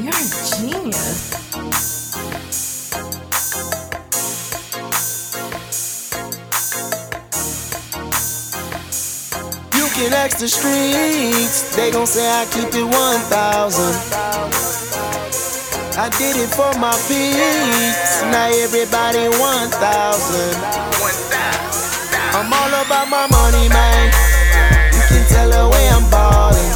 You're a genius. You can ask the streets, they gon' say I keep it 1,000. I did it for my peeps, now everybody 1,000. I'm all about my money, man. You can tell the way I'm ballin'.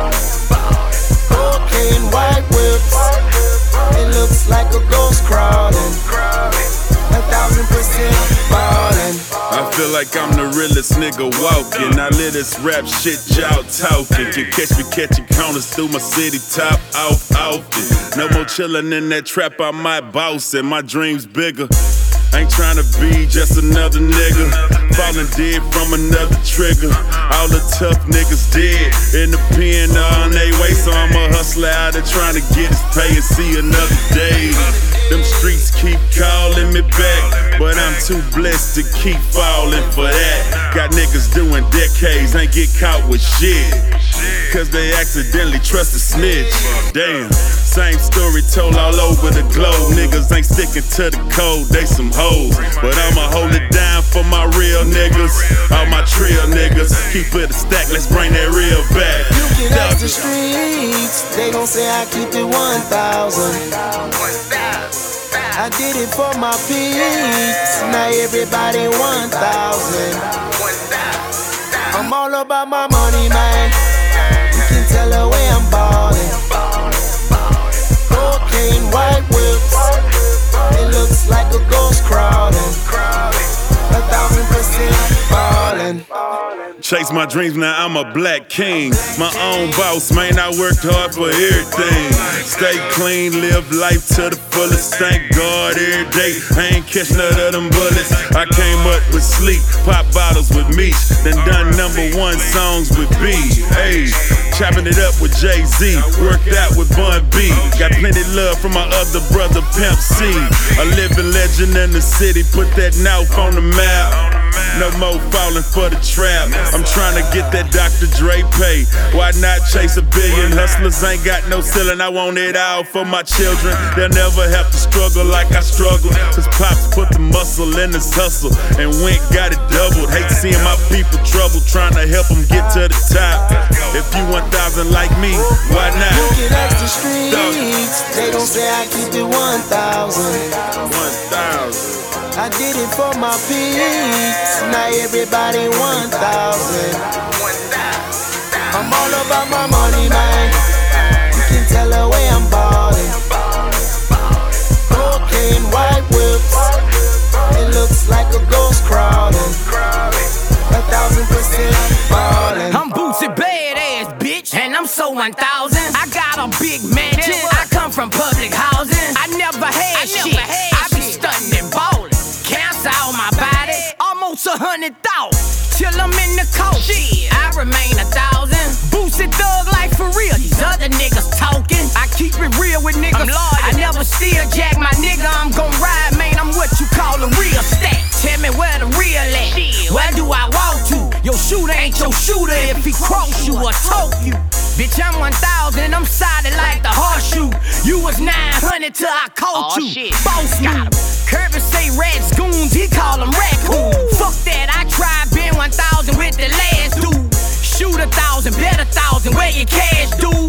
Cocaine, white whips, it looks like a ghost crawling. 1,000% ballin'. I feel like I'm the realest nigga walking. I live this rap shit y'all talking. Can catch me catching counters through my city top off often. No more chillin' in that trap, I might boss and my dreams bigger. Ain't tryna be just another nigga. Falling dead from another trigger. All the tough niggas dead in the pen on they way. So I'm a hustler out there trying to get his pay and see another day. Them streets keep calling me back, but I'm too blessed to keep falling for that. Got niggas doing decades, ain't get caught with shit, cause they accidentally trust a snitch. Damn, same story told all over the globe. Niggas ain't sticking to the code, they some hoes. But I'ma hold it down for my real niggas, all my trill niggas. Keep it a stack, let's bring that real back. You can ask the streets, they gon' say I keep it 1,000. I did it for my peeps, now everybody 1,000. I'm all about my money, man. You can tell the way I'm ballin'. Cocaine, white whips, it looks like a ghost crawling. 1,000% ballin'. Chase my dreams, now I'm a black king. My own boss, man, I worked hard for everything. Stay clean, live life to the fullest. Thank God every day, I ain't catch none of them bullets. I came up with sleep, pop bottles with me. Then done #1 songs with B. Hey, chopping it up with Jay-Z. Worked out with Bun B. Got plenty love from my other brother, Pimp C. A living legend in the city, put that North on the map. No more falling for the trap. I'm trying to get that Dr. Dre pay. Why not chase a billion? Hustlers ain't got no ceiling. I want it all for my children. They'll never have to struggle like I struggle. Cause Pops put the muscle in this hustle and went got it doubled. Hate seeing my people trouble, trying to help them get to the top. If you 1,000 like me, why not? You can ask the streets, they gon' say I keep it 1,000. 1,000. I did it for my peeps, now everybody 1,000. I'm all about my money, man. You can tell the way I'm ballin'. Cocaine, white whips, it looks like a ghost crawling. 1,000% ballin'. I'm Boosie badass, bitch, and I'm so 1,000. I got a big mansion, I come from public housing. I never had shit, I be stuntin' and ballin'. Cancer on my body, almost 100,000. Till I'm in the coast, I remain 1,000. Boosie thug life for real, these other niggas talking. I keep it real with niggas, I never steal jack my nigga. I'm gon' ride, man, I'm what you call a real stack. Tell me where the real at, where do I walk to? Your shooter ain't your shooter if he cross you or toke you. Bitch, I'm 1,000 and I'm solid like the horseshoe. You was 900 till I caught you. Shit. Boss move. Kirby say rats goons, he call them raccoons. Fuck that, I tried being 1,000 with the last dude. Shoot 1,000, bet 1,000, where your cash, dude?